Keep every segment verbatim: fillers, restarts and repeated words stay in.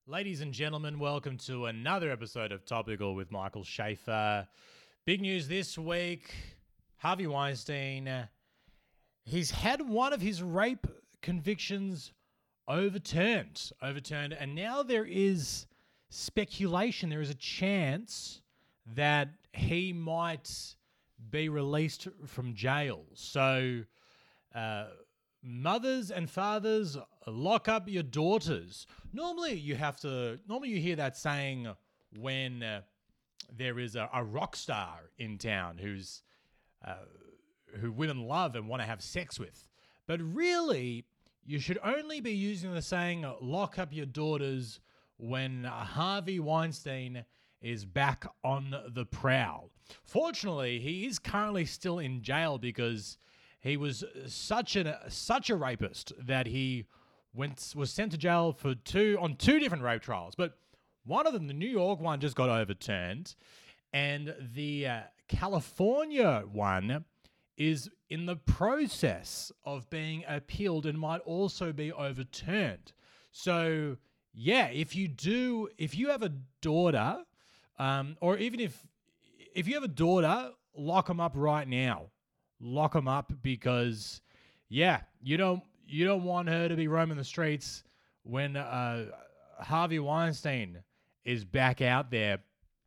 Ladies and gentlemen, welcome to another episode of Topical with Michael Schaefer. Big news this week, Harvey Weinstein, uh, he's had one of his rape convictions overturned, overturned, and now there is speculation, there is a chance that he might be released from jail. So, uh, mothers and fathers, lock up your daughters. Normally you have to, normally you hear that saying when uh, there is a, a rock star in town who's, uh, who women love and want to have sex with. But really, you should only be using the saying, lock up your daughters, when Harvey Weinstein is back on the prowl. Fortunately, he is currently still in jail because he was such an such a rapist that he went was sent to jail for two on two different rape trials. But one of them, the New York one, just got overturned, and the uh, California one is in the process of being appealed and might also be overturned. So yeah, if you do, if you have a daughter, um, or even if if you have a daughter, lock them up right now. Lock them up because, yeah, you don't you don't want her to be roaming the streets when uh, Harvey Weinstein is back out there.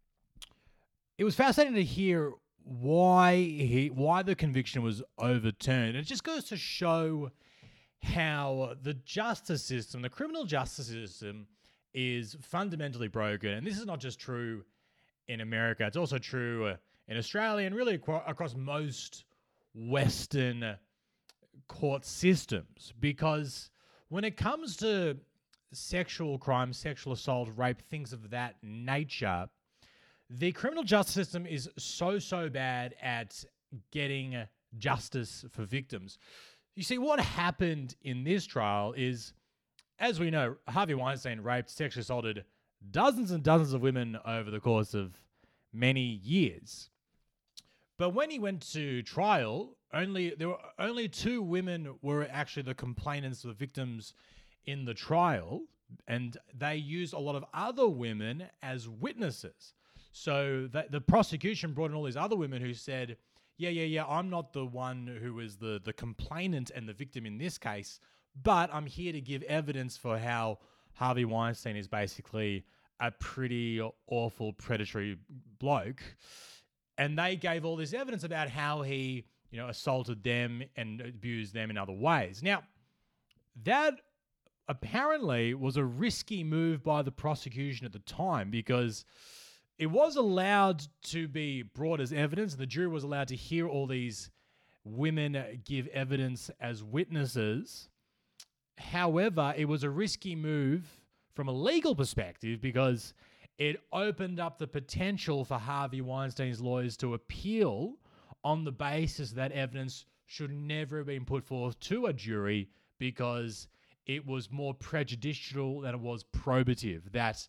It was fascinating to hear why he why the conviction was overturned. It just goes to show how the justice system, the criminal justice system, is fundamentally broken. And this is not just true in America; it's also true uh, in Australia and really acro- across most Western court systems, because when it comes to sexual crime, sexual assault, rape, things of that nature, the criminal justice system is so, so bad at getting justice for victims. You see, what happened in this trial is, as we know, Harvey Weinstein raped, sexually assaulted dozens and dozens of women over the course of many years. But when he went to trial, only there were only two women were actually the complainants, the victims in the trial, and they used a lot of other women as witnesses. So that the prosecution brought in all these other women who said, yeah, yeah, yeah, I'm not the one who is the, the complainant and the victim in this case, but I'm here to give evidence for how Harvey Weinstein is basically a pretty awful predatory bloke. And they gave all this evidence about how he, you know, assaulted them and abused them in other ways. Now, that apparently was a risky move by the prosecution at the time, because it was allowed to be brought as evidence. The jury was allowed to hear all these women give evidence as witnesses. However, it was a risky move from a legal perspective because it opened up the potential for Harvey Weinstein's lawyers to appeal on the basis that evidence should never have been put forth to a jury because it was more prejudicial than it was probative, that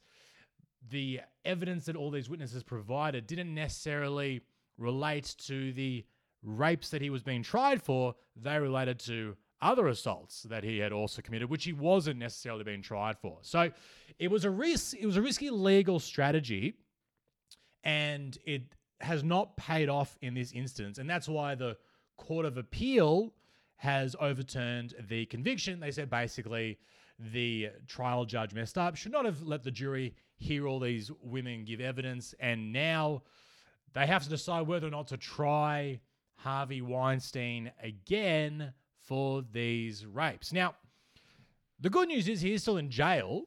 the evidence that all these witnesses provided didn't necessarily relate to the rapes that he was being tried for. They related to other assaults that he had also committed, which he wasn't necessarily being tried for. So it was a risk. It was a risky legal strategy, and it has not paid off in this instance. And that's why the Court of Appeal has overturned the conviction. They said basically the trial judge messed up, should not have let the jury hear all these women give evidence, and now they have to decide whether or not to try Harvey Weinstein again for these rapes. Now, the good news is he is still in jail,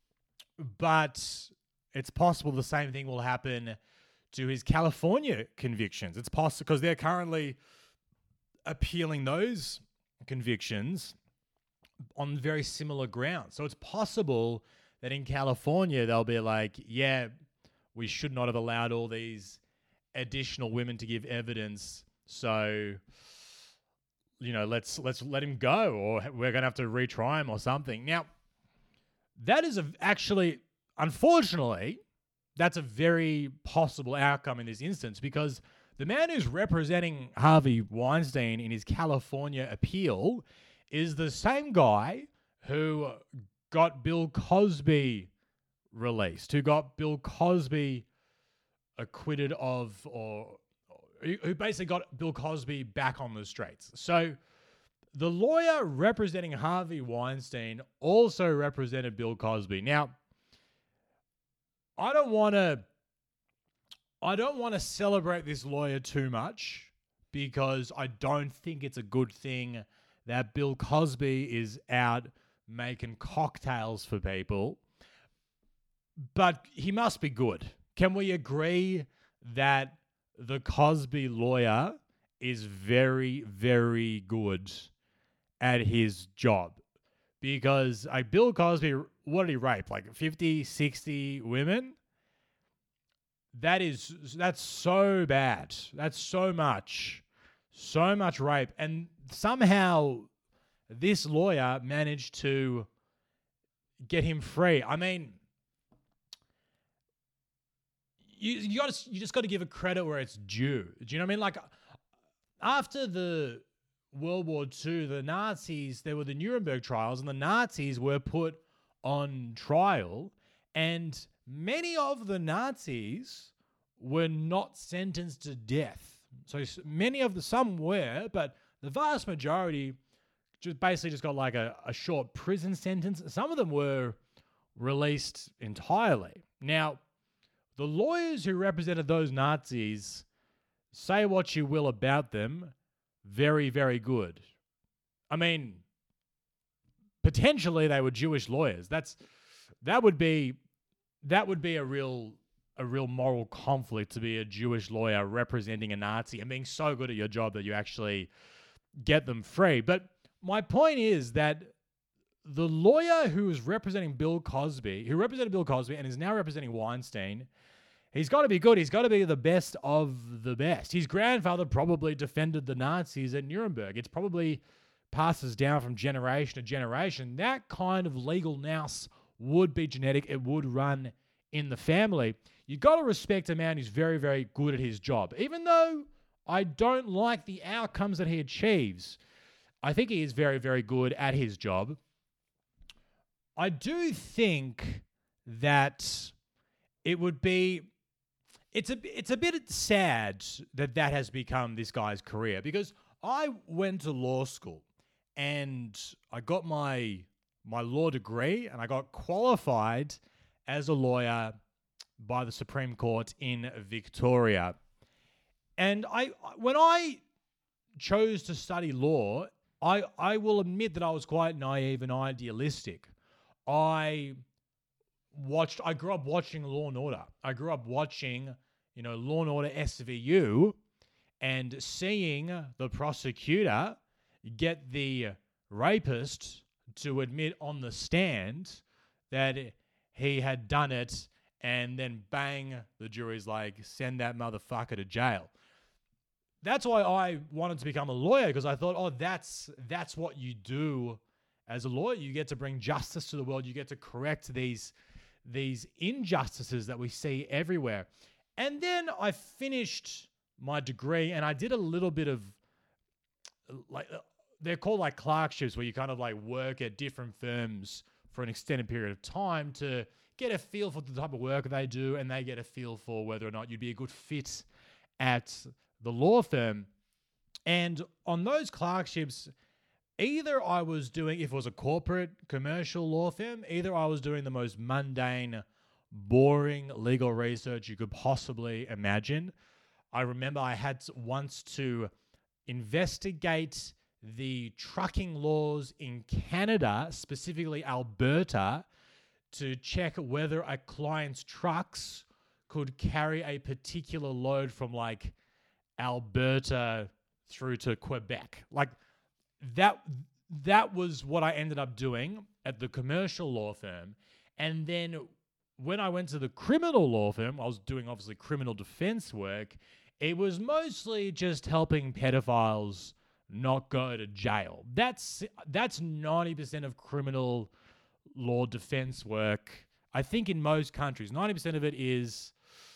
but it's possible the same thing will happen to his California convictions. It's possible because they're currently appealing those convictions on very similar grounds. So it's possible that in California they'll be like, yeah, we should not have allowed all these additional women to give evidence. So, you know, let's let's let him go, or we're going to have to retry him or something. Now, that is a, actually, unfortunately, that's a very possible outcome in this instance, because the man who's representing Harvey Weinstein in his California appeal is the same guy who got Bill Cosby released, who got Bill Cosby acquitted of, or who basically got Bill Cosby back on the streets. So the lawyer representing Harvey Weinstein also represented Bill Cosby. Now, I don't want to I don't want to celebrate this lawyer too much because I don't think it's a good thing that Bill Cosby is out making cocktails for people. But he must be good. Can we agree that the Cosby lawyer is very, very good at his job? Because like Bill Cosby, what did he rape? Like fifty, sixty women? That is, that's so bad. That's so much. So much rape. And somehow this lawyer managed to get him free. I mean, you you got you just got to give it credit where it's due. Do you know what I mean? Like after the World War Two, the Nazis, there were the Nuremberg trials, and the Nazis were put on trial, and many of the Nazis were not sentenced to death. So many of the, some were, but the vast majority just basically just got like a, a short prison sentence. Some of them were released entirely. Now, the lawyers who represented those Nazis, say what you will about them, very, very good. I mean, potentially they were Jewish lawyers. That's that would be that would be a real a real moral conflict to be a Jewish lawyer representing a Nazi and being so good at your job that you actually get them free. But my point is that the lawyer who is representing Bill Cosby, who represented Bill Cosby and is now representing Weinstein, he's got to be good. He's got to be the best of the best. His grandfather probably defended the Nazis at Nuremberg. It's probably passes down from generation to generation. That kind of legal nous would be genetic. It would run in the family. You got to respect a man who's very, very good at his job. Even though I don't like the outcomes that he achieves, I think he is very, very good at his job. I do think that it would be It's a it's a bit sad that that has become this guy's career, because I went to law school and I got my my law degree and I got qualified as a lawyer by the Supreme Court in Victoria. And I when I chose to study law, I I will admit that I was quite naive and idealistic. I watched I grew up watching Law and Order. I grew up watching you know, Law and Order S V U, and seeing the prosecutor get the rapist to admit on the stand that he had done it, and then bang, the jury's like, send that motherfucker to jail. That's why I wanted to become a lawyer, because I thought, oh, that's that's what you do as a lawyer. You get to bring justice to the world. You get to correct these these injustices that we see everywhere. And then I finished my degree and I did a little bit of like, they're called like clerkships, where you kind of like work at different firms for an extended period of time to get a feel for the type of work they do, and they get a feel for whether or not you'd be a good fit at the law firm. And on those clerkships, either I was doing, if it was a corporate commercial law firm, either I was doing the most mundane, boring legal research you could possibly imagine. I remember I had to, once to investigate the trucking laws in Canada, specifically Alberta, to check whether a client's trucks could carry a particular load from like Alberta through to Quebec. Like that, that was what I ended up doing at the commercial law firm. And then when I went to the criminal law firm, I was doing obviously criminal defense work. It was mostly just helping pedophiles not go to jail. That's that's ninety percent of criminal law defense work. I think in most countries, ninety percent of it is,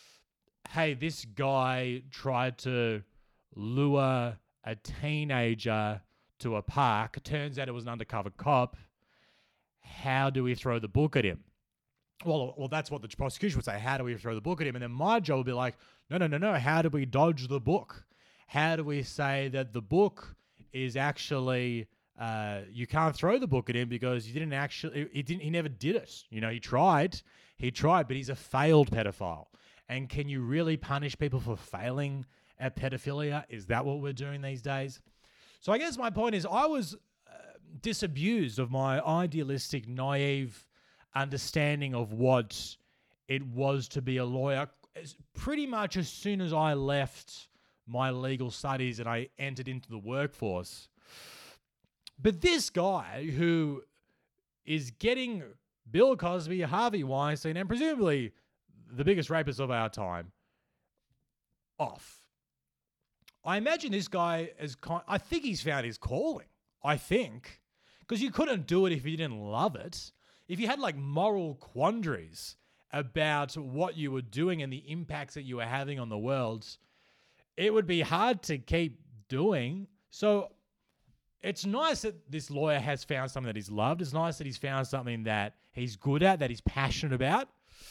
hey, this guy tried to lure a teenager to a park. Turns out it was an undercover cop. How do we throw the book at him? well, well, that's what the prosecution would say. How do we throw the book at him? And then my job would be like, no, no, no, no. How do we dodge the book? How do we say that the book is actually uh, you can't throw the book at him because he didn't actually he didn't he never did it. You know, he tried, he tried, but he's a failed pedophile. And can you really punish people for failing at pedophilia? Is that what we're doing these days? So I guess my point is I was uh, disabused of my idealistic, naive understanding of what it was to be a lawyer pretty much as soon as I left my legal studies and I entered into the workforce. But this guy who is getting Bill Cosby, Harvey Weinstein, and presumably the biggest rapist of our time off. I imagine this guy is kind, I think he's found his calling. I think. Because you couldn't do it if you didn't love it. If you had like moral quandaries about what you were doing and the impacts that you were having on the world, it would be hard to keep doing. So it's nice that this lawyer has found something that he's loved. It's nice that he's found something that he's good at, that he's passionate about.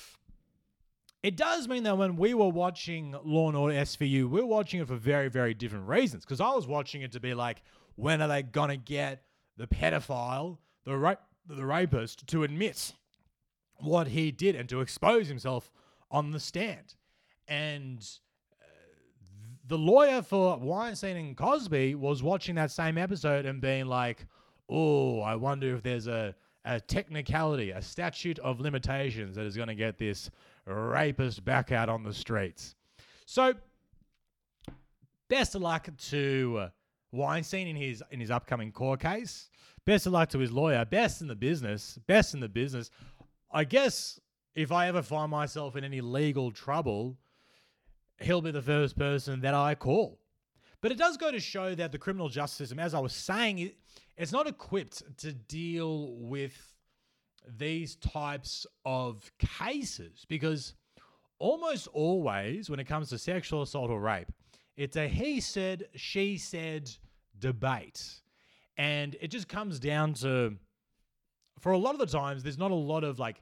It does mean that when we were watching Law and Order S V U, we were watching it for very, very different reasons. Because I was watching it to be like, when are they going to get the pedophile, the rape, the rapist, to admit what he did and to expose himself on the stand? And uh, the lawyer for Weinstein and Cosby was watching that same episode and being like, oh, I wonder if there's a, a technicality, a statute of limitations that is going to get this rapist back out on the streets. So, best of luck to uh, Weinstein in his in his upcoming court case. Best of luck to his lawyer. Best in the business. Best in the business. I guess if I ever find myself in any legal trouble, he'll be the first person that I call. But it does go to show that the criminal justice system, as I was saying, it, it's not equipped to deal with these types of cases, because almost always when it comes to sexual assault or rape, it's a he said, she said debate. And it just comes down to, for a lot of the times, there's not a lot of like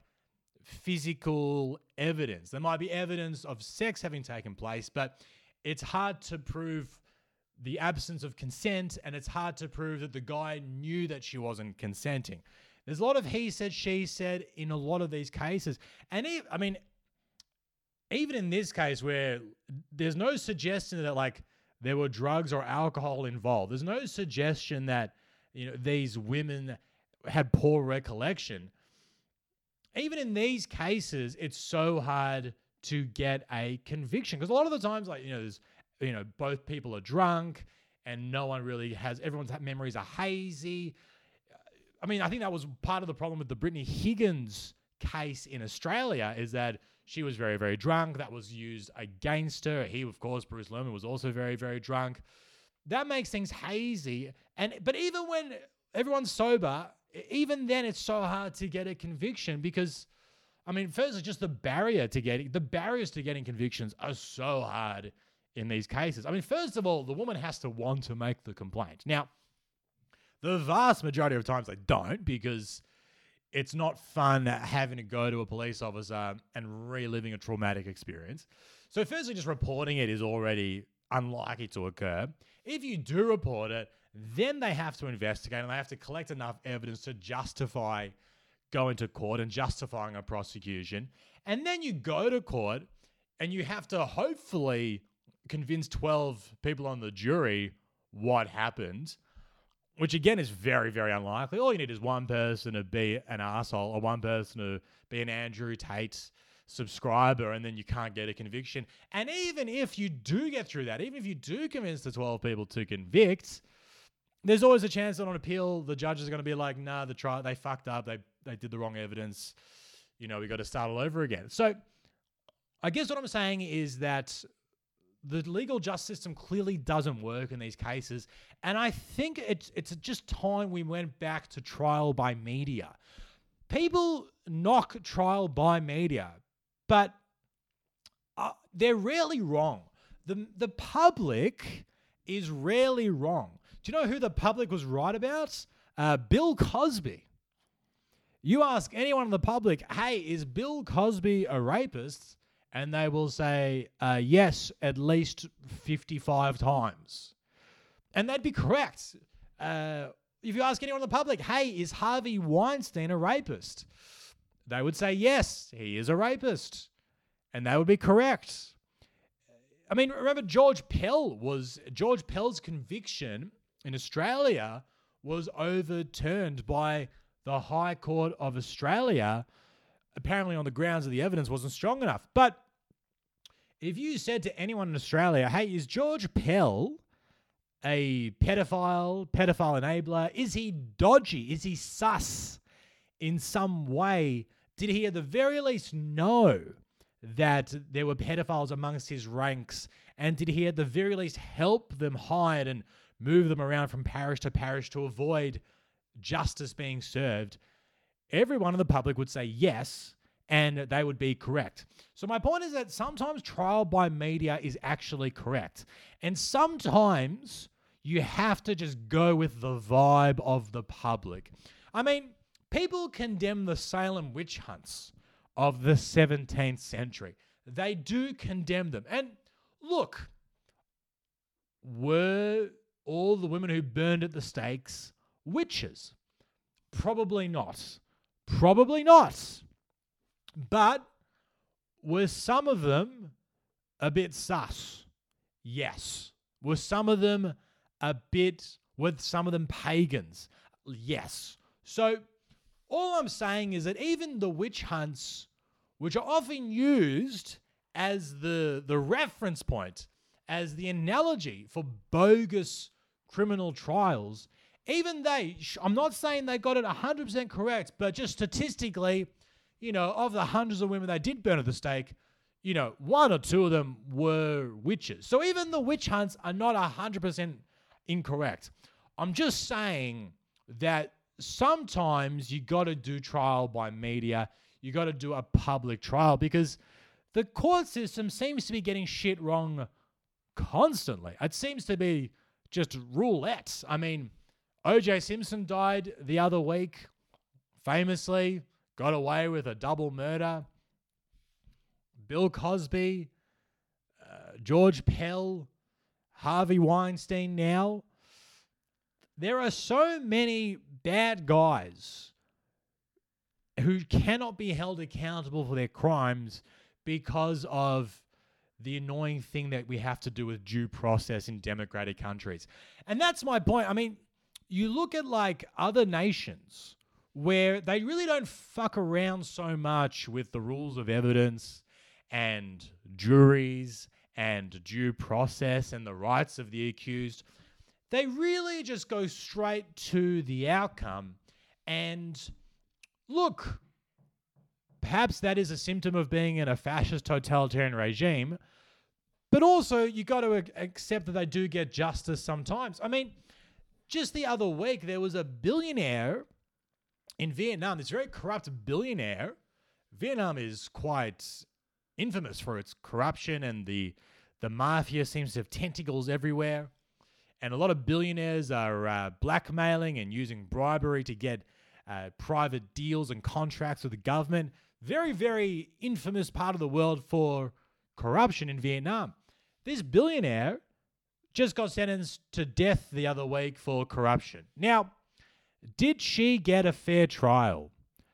physical evidence. There might be evidence of sex having taken place, but it's hard to prove the absence of consent, and it's hard to prove that the guy knew that she wasn't consenting. There's a lot of he said, she said in a lot of these cases. And he, I mean, even in this case where there's no suggestion that like there were drugs or alcohol involved, there's no suggestion that, you know, these women had poor recollection. Even in these cases, it's so hard to get a conviction, because a lot of the times, like, you know, there's, you know, both people are drunk and no one really has, everyone's memories are hazy. I mean, I think that was part of the problem with the Brittany Higgins case in Australia, is that she was very, very drunk. That was used against her. He, of course, Bruce Lerman, was also very, very drunk. That makes things hazy. And but even when everyone's sober, even then it's so hard to get a conviction because, I mean, firstly, just the barrier to getting, the barriers to getting convictions are so hard in these cases. I mean, first of all, the woman has to want to make the complaint. Now, the vast majority of times they don't, because it's not fun having to go to a police officer and reliving a traumatic experience. So firstly, just reporting it is already unlikely to occur. If you do report it, then they have to investigate and they have to collect enough evidence to justify going to court and justifying a prosecution. And then you go to court and you have to hopefully convince twelve people on the jury what happened, which again is very, very unlikely. All you need is one person to be an asshole or one person to be an Andrew Tate subscriber, and then you can't get a conviction. And even if you do get through that, even if you do convince the twelve people to convict, there's always a chance that on appeal, the judges are going to be like, nah, the trial, they fucked up. They, they did the wrong evidence. You know, we got to start all over again. So I guess what I'm saying is that the legal justice system clearly doesn't work in these cases. And I think it's it's just time we went back to trial by media. People knock trial by media, but uh, they're rarely wrong. The, the public is rarely wrong. Do you know who the public was right about? Uh, Bill Cosby. You ask anyone in the public, hey, is Bill Cosby a rapist? And they will say, uh, yes, at least fifty-five times. And that'd be correct. Uh, if you ask anyone in the public, hey, is Harvey Weinstein a rapist? They would say, yes, he is a rapist. And that would be correct. I mean, remember George Pell was, George Pell's conviction in Australia was overturned by the High Court of Australia, apparently on the grounds that the evidence wasn't strong enough. But if you said to anyone in Australia, hey, is George Pell a pedophile, pedophile enabler? Is he dodgy? Is he sus in some way? Did he at the very least know that there were pedophiles amongst his ranks? And did he at the very least help them hide and move them around from parish to parish to avoid justice being served? Everyone in the public would say yes, and they would be correct. So my point is that sometimes trial by media is actually correct. And sometimes you have to just go with the vibe of the public. I mean, people condemn the Salem witch hunts of the seventeenth century. They do condemn them. And look, were all the women who burned at the stakes witches? Probably not. Probably not. But were some of them a bit sus? Yes. Were some of them a bit, were some of them pagans? Yes. So all I'm saying is that even the witch hunts, which are often used as the, the reference point, as the analogy for bogus criminal trials, even they, I'm not saying they got it one hundred percent correct, but just statistically, you know, of the hundreds of women they did burn at the stake, you know, one or two of them were witches. So even the witch hunts are not one hundred percent incorrect. I'm just saying that sometimes you got to do trial by media. You got to do a public trial because the court system seems to be getting shit wrong constantly. It seems to be just roulette. I mean, O J Simpson died the other week, famously, got away with a double murder. Bill Cosby, uh, George Pell, Harvey Weinstein now. There are so many bad guys who cannot be held accountable for their crimes because of the annoying thing that we have to do with due process in democratic countries. And that's my point. I mean, you look at like other nations where they really don't fuck around so much with the rules of evidence and juries and due process and the rights of the accused. They really just go straight to the outcome. And look, perhaps that is a symptom of being in a fascist totalitarian regime, but also you got to accept that they do get justice sometimes. I mean, just the other week, there was a billionaire in Vietnam, this very corrupt billionaire. Vietnam is quite infamous for its corruption, and the, the mafia seems to have tentacles everywhere. And a lot of billionaires are uh, blackmailing and using bribery to get uh, private deals and contracts with the government. Very, very infamous part of the world for corruption in Vietnam. This billionaire just got sentenced to death the other week for corruption. Now, did she get a fair trial?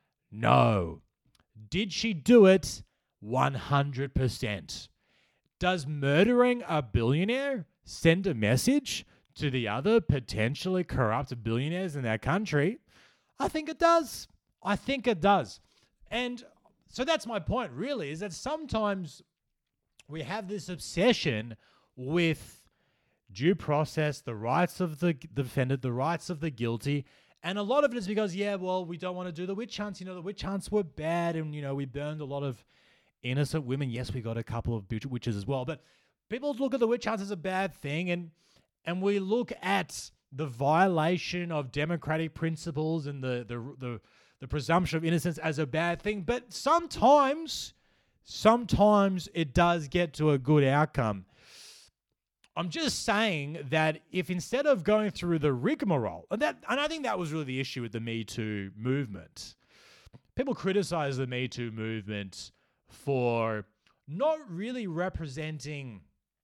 No. Did she do it? one hundred percent. Does murdering a billionaire send a message to the other potentially corrupt billionaires in that country? I think it does. I think it does. And so that's my point, really, is that sometimes we have this obsession with due process, the rights of the defendant, the rights of the guilty. And a lot of it is because, yeah, well, we don't want to do the witch hunts. You know, the witch hunts were bad and, you know, we burned a lot of innocent women. Yes, we got a couple of witches as well. But people look at the witch hunts as a bad thing. And, and we look at the violation of democratic principles and the, the, the, the presumption of innocence as a bad thing. But sometimes, sometimes it does get to a good outcome. I'm just saying that if instead of going through the rigmarole, and that, and I think that was really the issue with the Me Too movement, people criticize the Me Too movement for not really representing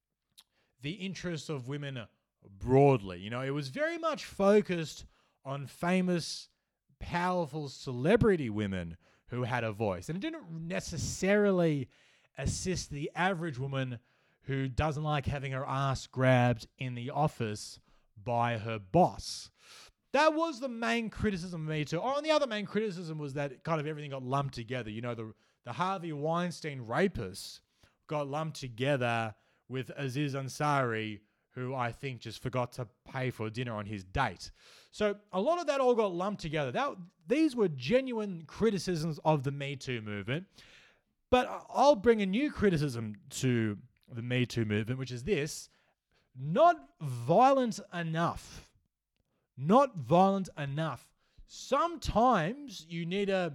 the interests of women broadly. You know, it was very much focused on famous, powerful celebrity women who had a voice. And it didn't necessarily assist the average woman who doesn't like having her ass grabbed in the office by her boss. That was the main criticism of Me Too. Oh, and the other main criticism was that kind of everything got lumped together. You know, the, the Harvey Weinstein rapists got lumped together with Aziz Ansari, who I think just forgot to pay for dinner on his date. So a lot of that all got lumped together. That These were genuine criticisms of the Me Too movement. But I'll bring a new criticism to the Me Too movement, which is this: not violent enough. Not violent enough. Sometimes you need to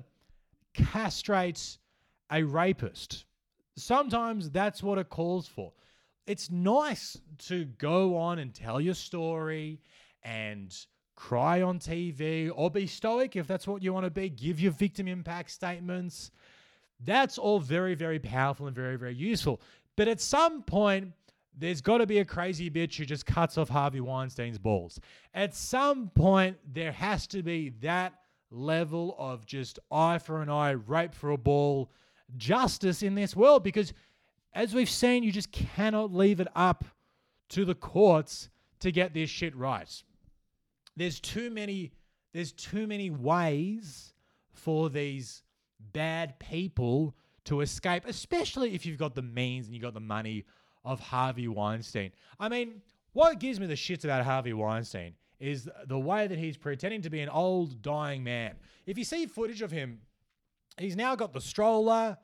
castrate a rapist. Sometimes that's what it calls for. It's nice to go on and tell your story and cry on T V, or be stoic if that's what you want to be. Give your victim impact statements. That's all very, very powerful and very, very useful. But at some point, there's got to be a crazy bitch who just cuts off Harvey Weinstein's balls. At some point, there has to be that level of just eye for an eye, rape for a ball, justice in this world. Because as we've seen, you just cannot leave it up to the courts to get this shit right. There's too many, there's too many ways for these bad people to escape, especially if you've got the means and you've got the money of Harvey Weinstein. I mean, what gives me the shits about Harvey Weinstein is the way that he's pretending to be an old, dying man. If you see footage of him, he's now got the stroller.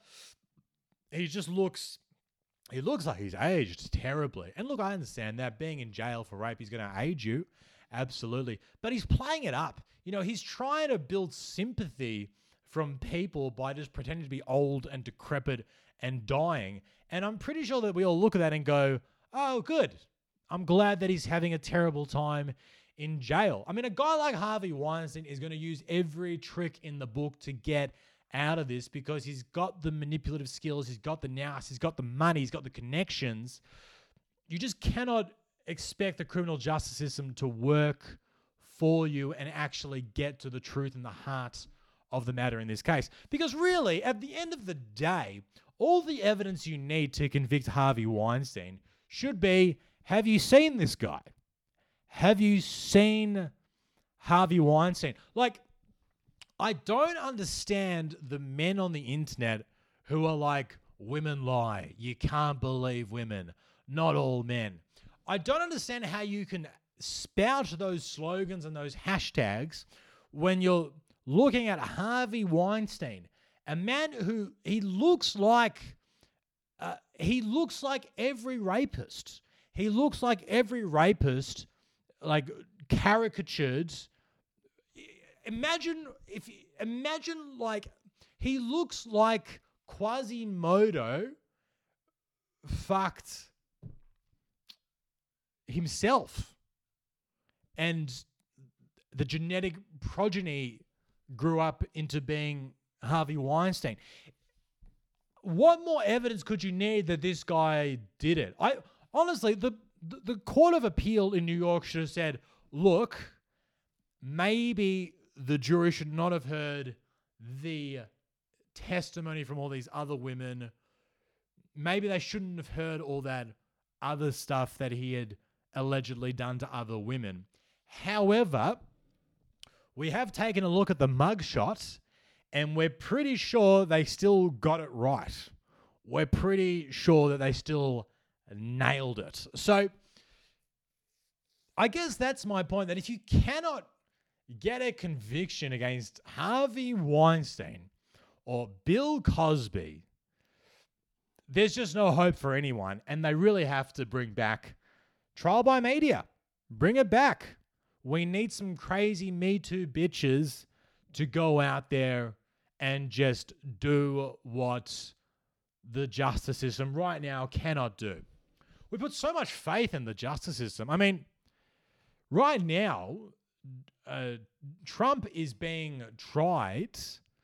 He just looks... He looks like he's aged terribly. And look, I understand that. Being in jail for rape is going to age you. Absolutely. But he's playing it up. You know, he's trying to build sympathy from people by just pretending to be old and decrepit and dying. And I'm pretty sure that we all look at that and go, oh, good. I'm glad that he's having a terrible time in jail. I mean, a guy like Harvey Weinstein is going to use every trick in the book to get out of this because he's got the manipulative skills, he's got the nous, he's got the money, he's got the connections. You just cannot expect the criminal justice system to work for you and actually get to the truth and the heart of the matter in this case. Because really, at the end of the day, all the evidence you need to convict Harvey Weinstein should be, have you seen this guy? Have you seen Harvey Weinstein? Like, I don't understand the men on the internet who are like, women lie. You can't believe women. Not all men. I don't understand how you can spout those slogans and those hashtags when you're looking at Harvey Weinstein, a man who he looks like, uh, he looks like every rapist. He looks like every rapist, like caricatured. Imagine if imagine like he looks like Quasimodo fucked himself, and the genetic progeny grew up into being Harvey Weinstein. What more evidence could you need that this guy did it? I honestly, the the, the Court of Appeal in New York should have said, look, maybe the jury should not have heard the testimony from all these other women. Maybe they shouldn't have heard all that other stuff that he had allegedly done to other women. However, we have taken a look at the mugshot, and we're pretty sure they still got it right. We're pretty sure that they still nailed it. So I guess that's my point, that if you cannot get a conviction against Harvey Weinstein or Bill Cosby, there's just no hope for anyone, and they really have to bring back trial by media. Bring it back. We need some crazy Me Too bitches to go out there and just do what the justice system right now cannot do. We put so much faith in the justice system. I mean, right now, uh, Trump is being tried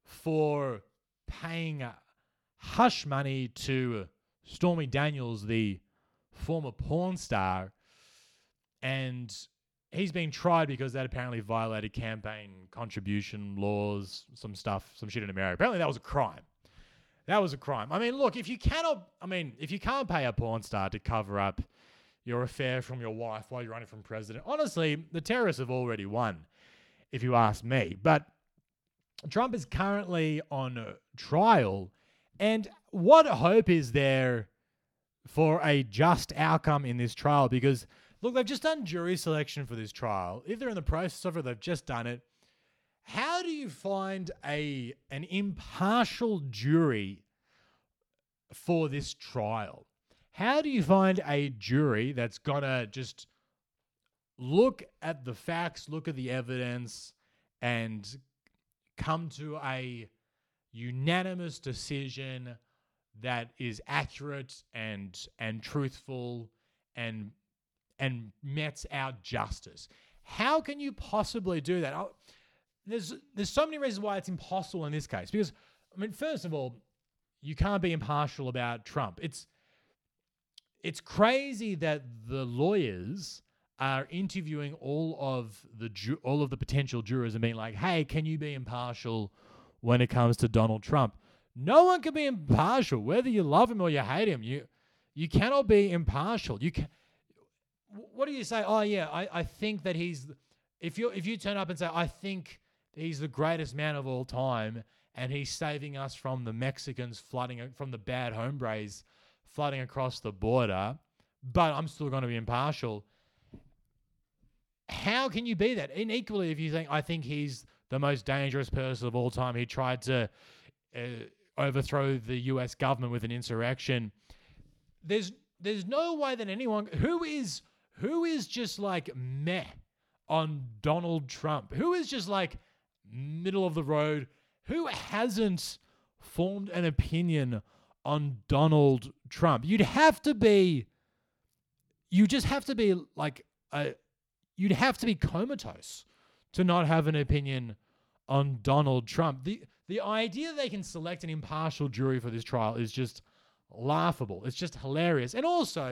for paying hush money to Stormy Daniels, the former porn star, and he's being tried because that apparently violated campaign contribution laws, some stuff, some shit in America. Apparently that was a crime. That was a crime. I mean, look, if you cannot, I mean, if you can't pay a porn star to cover up your affair from your wife while you're running for president, honestly, the terrorists have already won, if you ask me. But Trump is currently on trial, and what hope is there for a just outcome in this trial? Because, look, they've just done jury selection for this trial. If they're in the process of it, they've just done it. How do you find a an impartial jury for this trial? How do you find a jury that's gonna just look at the facts, look at the evidence, and come to a unanimous decision that is accurate and and truthful and and mets out justice? How can you possibly do that? I'll, There's there's so many reasons why it's impossible in this case. Because, I mean, first of all, you can't be impartial about Trump. It's it's crazy that the lawyers are interviewing all of the ju- all of the potential jurors and being like, "Hey, can you be impartial when it comes to Donald Trump?" No one can be impartial, whether you love him or you hate him. You you cannot be impartial. You can. What do you say? Oh yeah, I, I think that he's. If you if you turn up and say, I think he's the greatest man of all time, and he's saving us from the Mexicans flooding, from the bad hombres flooding across the border, but I'm still going to be impartial. How can you be that? And equally, if you think, I think he's the most dangerous person of all time, he tried to uh, overthrow the U S government with an insurrection. There's there's no way that anyone who is who is just like meh on Donald Trump, who is just like middle of the road, who hasn't formed an opinion on Donald Trump. You'd have to be, you just have to be like, a, you'd have to be comatose to not have an opinion on Donald Trump. The, the idea they can select an impartial jury for this trial is just laughable. It's just hilarious. And also,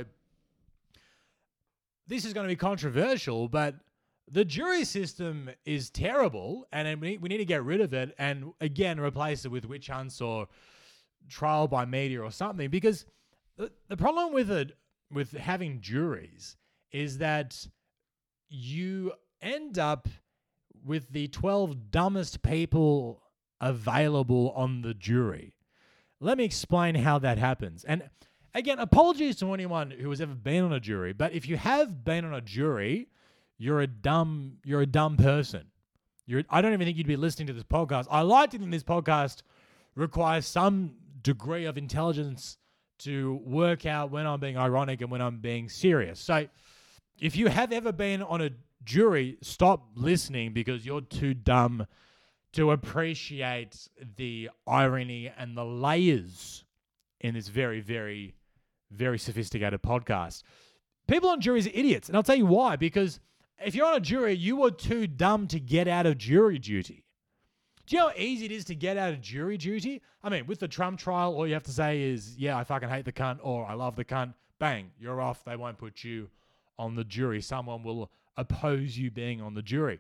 this is going to be controversial, but the jury system is terrible, and we need to get rid of it and, again, replace it with witch hunts or trial by media or something. Because the, the problem with it, with having juries, is that you end up with the twelve dumbest people available on the jury. Let me explain how that happens. And, again, apologies to anyone who has ever been on a jury, but if you have been on a jury, You're a dumb, you're a dumb person. You're, I don't even think you'd be listening to this podcast. I like to think this podcast requires some degree of intelligence to work out when I'm being ironic and when I'm being serious. So if you have ever been on a jury, stop listening because you're too dumb to appreciate the irony and the layers in this very, very, very sophisticated podcast. People on juries are idiots, and I'll tell you why. Because if you're on a jury, you are too dumb to get out of jury duty. Do you know how easy it is to get out of jury duty? I mean, with the Trump trial, all you have to say is, yeah, I fucking hate the cunt, or I love the cunt. Bang, you're off. They won't put you on the jury. Someone will oppose you being on the jury.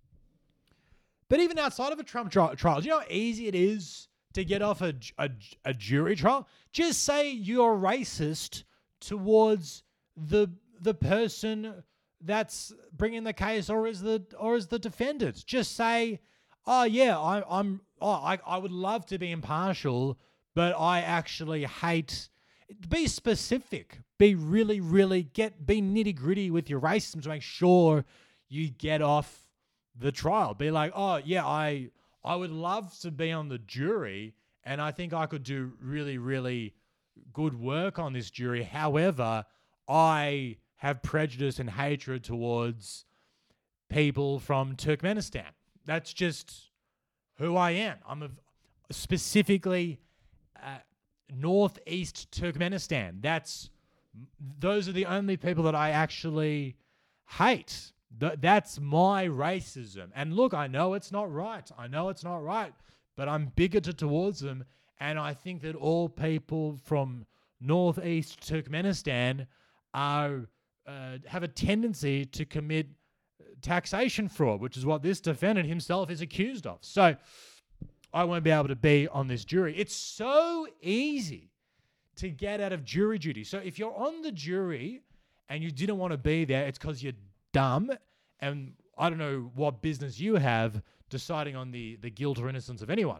But even outside of a Trump tri- trial, do you know how easy it is to get off a, a, a jury trial? Just say you're racist towards the the person that's bringing the case, or is the or is the defendant. Just say, oh yeah, I, I'm. Oh, I I would love to be impartial, but I actually hate. Be specific. Be really, really get be nitty gritty with your racism to make sure you get off the trial. Be like, oh yeah, I I would love to be on the jury, and I think I could do really, really good work on this jury. However, I have prejudice and hatred towards people from Turkmenistan. That's just who I am. I'm a, specifically uh, northeast Turkmenistan. That's those are the only people that I actually hate. Th- that's my racism. And look, I know it's not right. I know it's not right. but I'm bigoted towards them. And I think that all people from northeast Turkmenistan are uh, have a tendency to commit taxation fraud, which is what this defendant himself is accused of. So I won't be able to be on this jury. It's so easy to get out of jury duty. So if you're on the jury and you didn't want to be there, it's because you're dumb, and I don't know what business you have deciding on the, the guilt or innocence of anyone.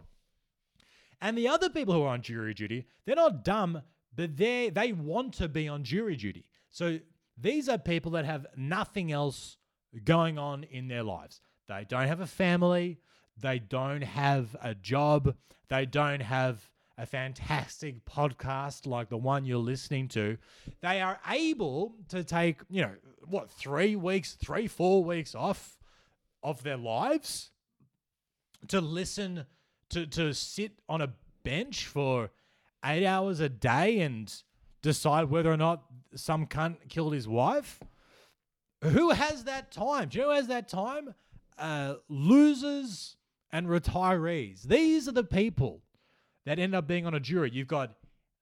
And the other people who are on jury duty, they're not dumb, but they they want to be on jury duty. So these are people that have nothing else going on in their lives. They don't have a family. They don't have a job. They don't have a fantastic podcast like the one you're listening to. They are able to take, you know, what, three weeks, three, four weeks off of their lives to listen, to, to sit on a bench for eight hours a day and decide whether or not some cunt killed his wife. Who has that time? Do you know who has that time? Uh, losers and retirees. These are the people that end up being on a jury. You've got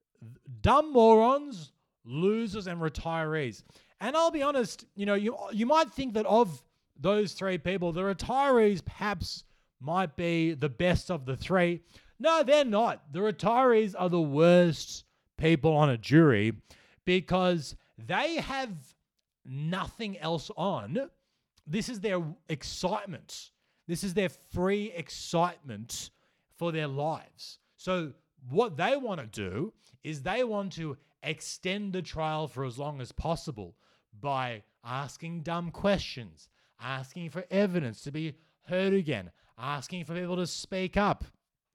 dumb morons, losers, and retirees. And I'll be honest, you know, you you might think that of those three people, the retirees perhaps might be the best of the three. No, they're not. The retirees are the worst people on a jury because they have nothing else on. This is their excitement. This is their free excitement for their lives. So what they want to do is they want to extend the trial for as long as possible by asking dumb questions, asking for evidence to be heard again, asking for people to speak up.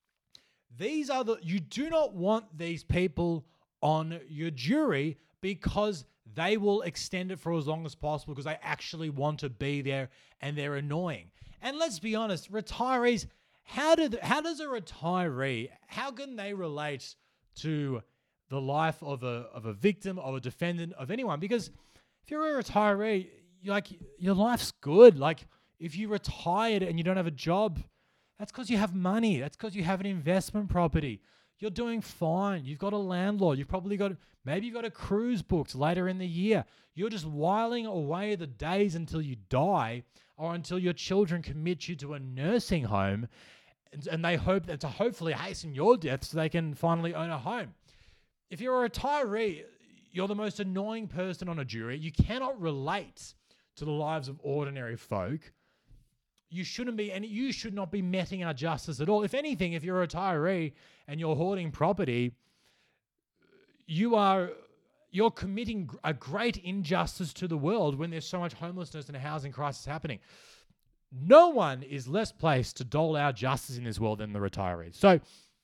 These are the, you do not want these people on your jury because they will extend it for as long as possible because they actually want to be there and they're annoying. And let's be honest, retirees, how do the, how does a retiree, how can they relate to the life of a of a victim, of a defendant, of anyone? Because if you're a retiree, you're like, your life's good. Like, if you retired and you don't have a job, that's because you have money. That's because you have an investment property. You're doing fine. You've got a landlord. You've probably got, maybe you've got a cruise booked later in the year. You're just whiling away the days until you die or until your children commit you to a nursing home, and, and they hope that to hopefully hasten your death so they can finally own a home. If you're a retiree, you're the most annoying person on a jury. You cannot relate to the lives of ordinary folk. You shouldn't be, and you should not be meting our justice at all. If anything, if you're a retiree and you're hoarding property, you are you're committing a great injustice to the world when there's so much homelessness and a housing crisis happening. No one is less placed to dole out justice in this world than the retirees. So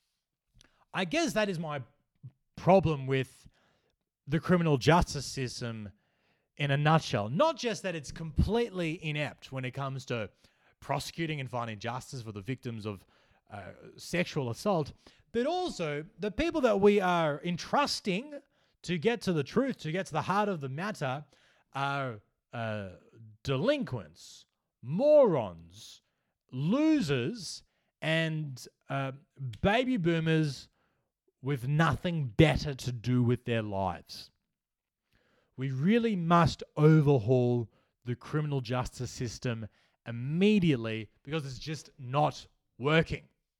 I guess that is my problem with the criminal justice system in a nutshell. Not just that it's completely inept when it comes to prosecuting and finding justice for the victims of uh, sexual assault, but also the people that we are entrusting to get to the truth, to get to the heart of the matter, are uh, delinquents, morons, losers, and uh, baby boomers with nothing better to do with their lives. We really must overhaul the criminal justice system immediately because it's just not working.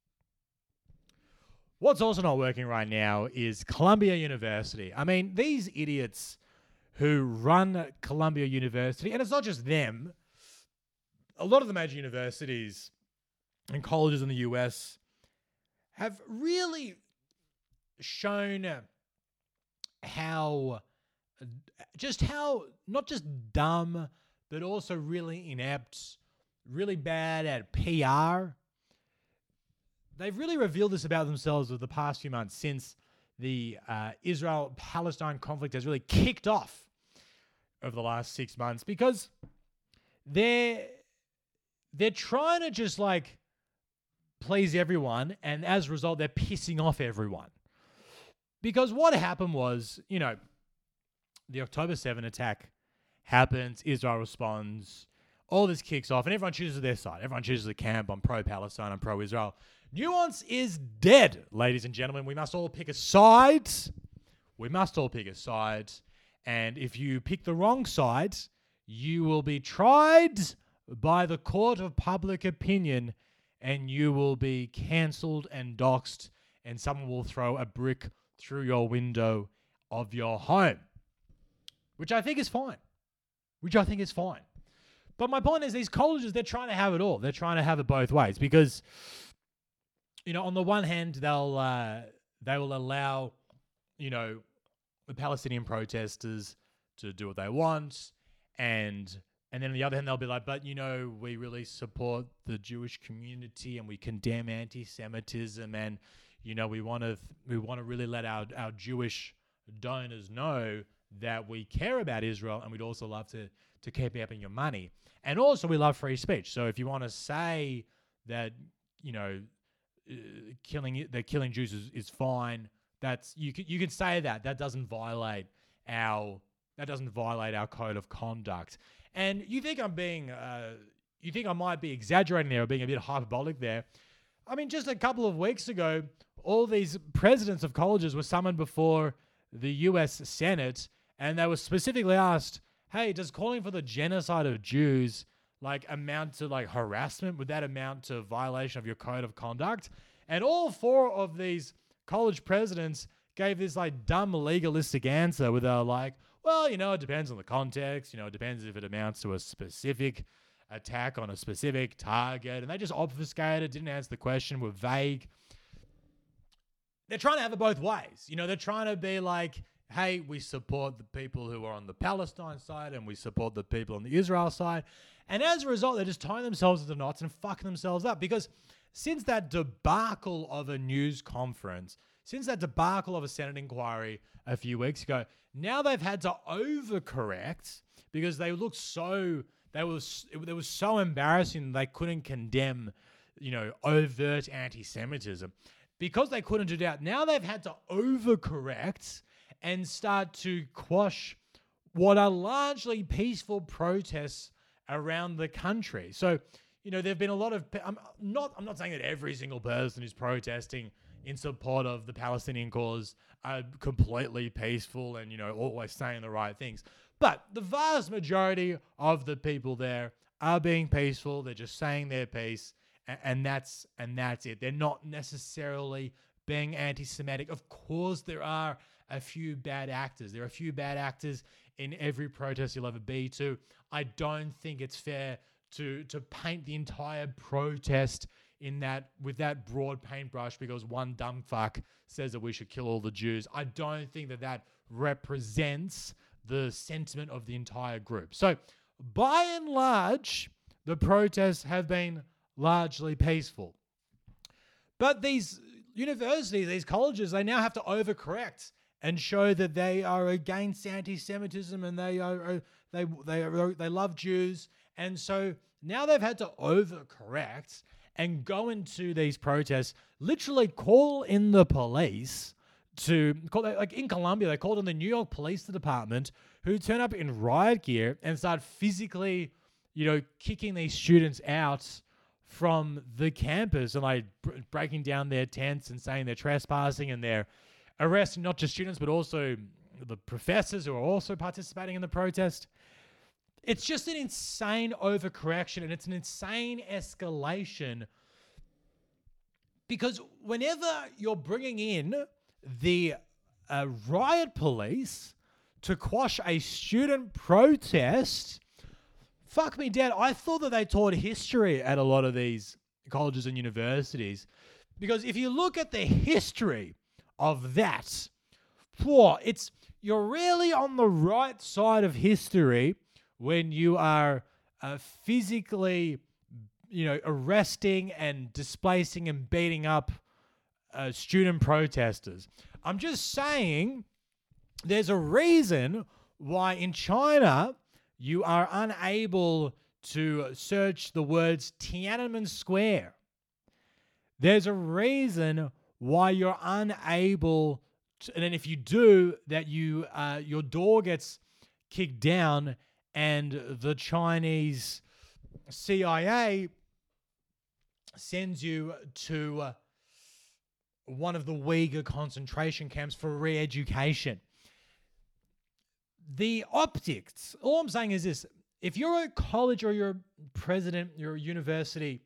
What's also not working right now is Columbia University. I mean, these idiots who run Columbia University, and it's not just them, a lot of the major universities and colleges in the U S have really shown how, just how, not just dumb, but also really inept, really bad at P R. They've really revealed this about themselves over the past few months since the uh, Israel-Palestine conflict has really kicked off over the last six months because they're, they're trying to just like please everyone, and as a result, they're pissing off everyone. Because what happened was, you know, the October seventh attack happens, Israel responds. all this kicks off, and everyone chooses their side. Everyone chooses a camp. I'm pro-Palestine. I'm pro-Israel. Nuance is dead, ladies and gentlemen. We must all pick a side. We must all pick a side. And if you pick the wrong side, you will be tried by the court of public opinion, and you will be cancelled and doxxed, and someone will throw a brick through your window of your home, which I think is fine. Which I think is fine. But my point is, these colleges, they're trying to have it all. They're trying to have it both ways because, you know, on the one hand, they'll uh, they will allow, you know, the Palestinian protesters to do what they want, and and then on the other hand, they'll be like, but, you know, we really support the Jewish community and we condemn anti-Semitism, and, you know, we want to th- we want to really let our, our Jewish donors know that we care about Israel, and we'd also love to to keep helping your money. And also we love free speech. So if you want to say that, you know, uh, killing that killing Jews is, is fine, that's you can you can say that. That doesn't violate our that doesn't violate our code of conduct. And you think I'm being uh, you think I might be exaggerating there or being a bit hyperbolic there. I mean, just a couple of weeks ago, all these presidents of colleges were summoned before the U S Senate, and they were specifically asked, hey, does calling for the genocide of Jews like amount to like harassment? Would that amount to violation of your code of conduct? And all four of these college presidents gave this like dumb legalistic answer where they're like, well, you know, it depends on the context. You know, it depends if it amounts to a specific attack on a specific target. And they just obfuscated, didn't answer the question, were vague. They're trying to have it both ways. You know, they're trying to be like, hey, we support the people who are on the Palestine side and we support the people on the Israel side. And as a result, they're just tying themselves into knots and fucking themselves up, because since that debacle of a news conference, since that debacle of a Senate inquiry a few weeks ago, now they've had to overcorrect because they looked so, they was, it, it was so embarrassing they couldn't condemn, you know, overt anti-Semitism. Because they couldn't do that, now they've had to overcorrect and start to quash what are largely peaceful protests around the country. So, you know, there've been a lot of, I'm not, I'm not saying that every single person who's protesting in support of the Palestinian cause are completely peaceful and, you know, always saying the right things. But the vast majority of the people there are being peaceful. They're just saying their piece, and, and that's and that's it. They're not necessarily being anti-Semitic. Of course, there are a few bad actors. There are a few bad actors in every protest you'll ever be to. I don't think it's fair to to paint the entire protest in that with that broad paintbrush because one dumb fuck says that we should kill all the Jews. I don't think that that represents the sentiment of the entire group. So, by and large, the protests have been largely peaceful. But these universities, these colleges, they now have to overcorrect and show that they are against anti-Semitism and they are they they are, they love Jews. And so now they've had to overcorrect and go into these protests, literally call in the police to call, like in Colombia, they called in the New York Police Department, who turn up in riot gear and start physically, you know, kicking these students out from the campus and like b- breaking down their tents and saying they're trespassing, and they're arresting not just students but also the professors who are also participating in the protest. It's just an insane overcorrection, and it's an insane escalation, because whenever you're bringing in the uh, riot police to quash a student protest, fuck me dead, I thought that they taught history at a lot of these colleges and universities, because if you look at the history of that, whoa, it's you're really on the right side of history when you are uh, physically, you know, arresting and displacing and beating up uh, student protesters. I'm just saying there's a reason why in China you are unable to search the words Tiananmen Square. There's a reason why you're unable to, and then if you do, that you uh, your door gets kicked down and the Chinese C I A sends you to uh, one of the Uyghur concentration camps for re-education. The optics, all I'm saying is this: if you're a college or you're a president, you're a university,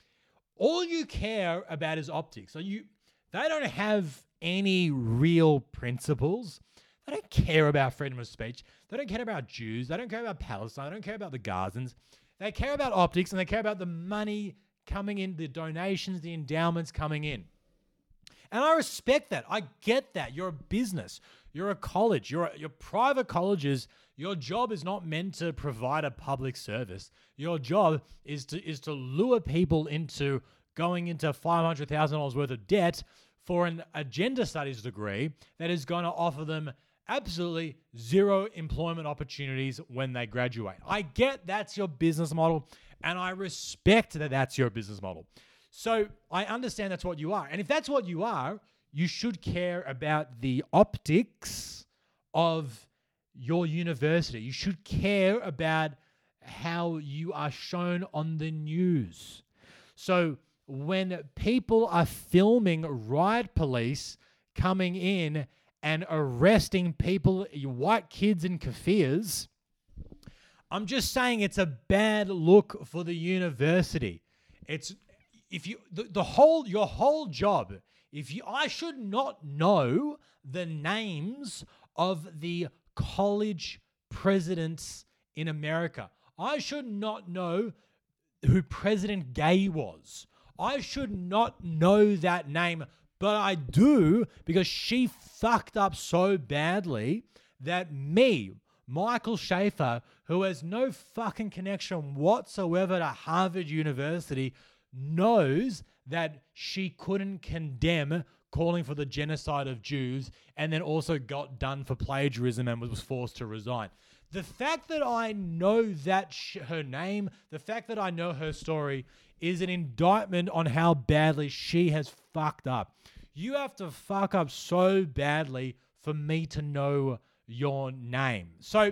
all you care about is optics. So you, they don't have any real principles. They don't care about freedom of speech. They don't care about Jews. They don't care about Palestine. They don't care about the Gazans. They care about optics, and they care about the money coming in, the donations, the endowments coming in. And I respect that. I get that. You're a business. You're a college. You're a, you're private colleges. Your job is not meant to provide a public service. Your job is to is to lure people into going into five hundred thousand dollars worth of debt for an agenda studies degree that is going to offer them absolutely zero employment opportunities when they graduate. I get that's your business model, and I respect that that's your business model. So I understand that's what you are. And if that's what you are, you should care about the optics of your university. You should care about how you are shown on the news. So when people are filming riot police coming in and arresting people, white kids in kafirs, I'm just saying it's a bad look for the university. It's if you the, the whole your whole job, if you I should not know the names of the college presidents in America. I should not know who President Gay was. I should not know that name, but I do because she fucked up so badly that me, Michael Schaefer, who has no fucking connection whatsoever to Harvard University, knows that she couldn't condemn calling for the genocide of Jews and then also got done for plagiarism and was forced to resign. The fact that I know that sh- her name, the fact that I know her story is an indictment on how badly she has fucked up. You have to fuck up so badly for me to know your name. So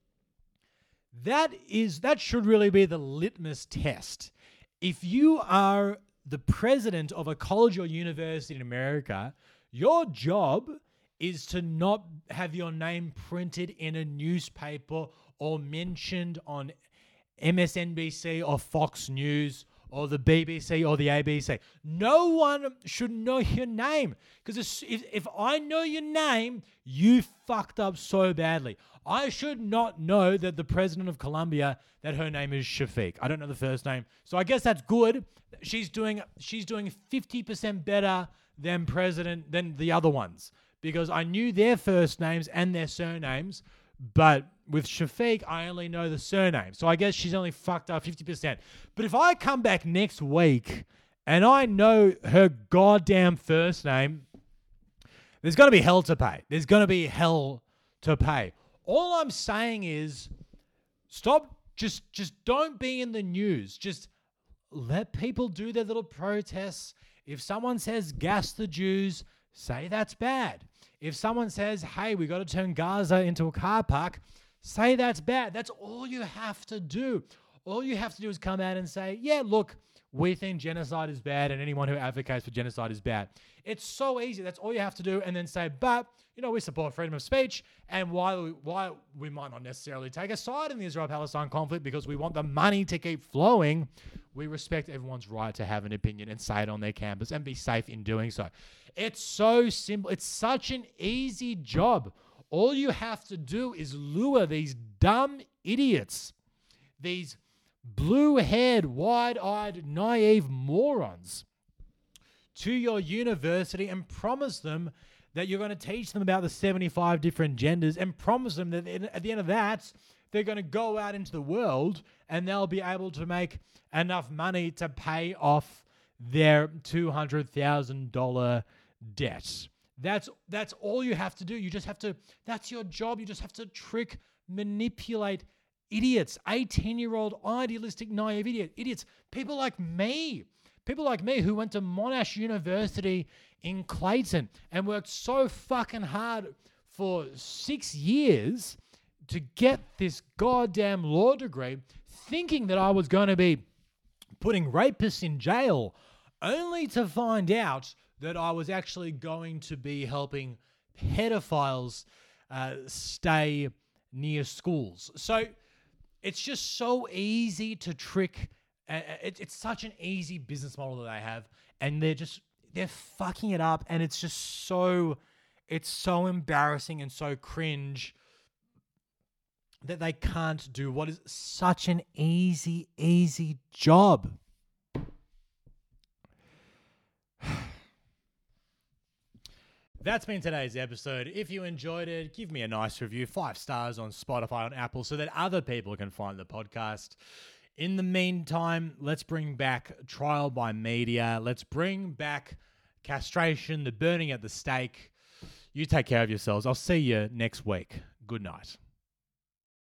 that is that should really be the litmus test. If you are the president of a college or university in America, your job is to not have your name printed in a newspaper or mentioned on M S N B C or Fox News or the B B C or the A B C. No one should know your name because if, if I know your name, you fucked up so badly. I should not know that the president of Colombia, that her name is Shafiq. I don't know the first name. So I guess that's good. She's doing she's doing fifty percent better than president than the other ones because I knew their first names and their surnames, but with Shafiq, I only know the surname. So I guess she's only fucked up fifty percent. But if I come back next week and I know her goddamn first name, there's going to be hell to pay. There's going to be hell to pay. All I'm saying is stop, just just don't be in the news. Just let people do their little protests. If someone says gas the Jews, say that's bad. If someone says, hey, we got to turn Gaza into a car park, say that's bad. That's all you have to do. All you have to do is come out and say, yeah, look, we think genocide is bad and anyone who advocates for genocide is bad. It's so easy. That's all you have to do. And then say, but, you know, we support freedom of speech. And while we, while we might not necessarily take a side in the Israel-Palestine conflict because we want the money to keep flowing, we respect everyone's right to have an opinion and say it on their campus and be safe in doing so. It's so simple. It's such an easy job. All you have to do is lure these dumb idiots, these blue-haired, wide-eyed, naive morons to your university and promise them that you're going to teach them about the seventy-five different genders and promise them that at the end of that, they're going to go out into the world and they'll be able to make enough money to pay off their two hundred thousand dollars debt. That's that's all you have to do. You just have to, that's your job. You just have to trick, manipulate idiots, eighteen-year-old idealistic, naive idiot, idiots, people like me, people like me who went to Monash University in Clayton and worked so fucking hard for six years to get this goddamn law degree thinking that I was going to be putting rapists in jail, only to find out that I was actually going to be helping pedophiles uh, stay near schools. So it's just so easy to trick. Uh, it, it's such an easy business model that they have, and they're just they're fucking it up, and it's just so it's so embarrassing and so cringe that they can't do what is such an easy, easy job. That's been today's episode. If you enjoyed it, give me a nice review, five stars on Spotify, on Apple, so that other people can find the podcast. In the meantime, let's bring back trial by media. Let's bring back castration, the burning at the stake. You take care of yourselves. I'll see you next week. Good night.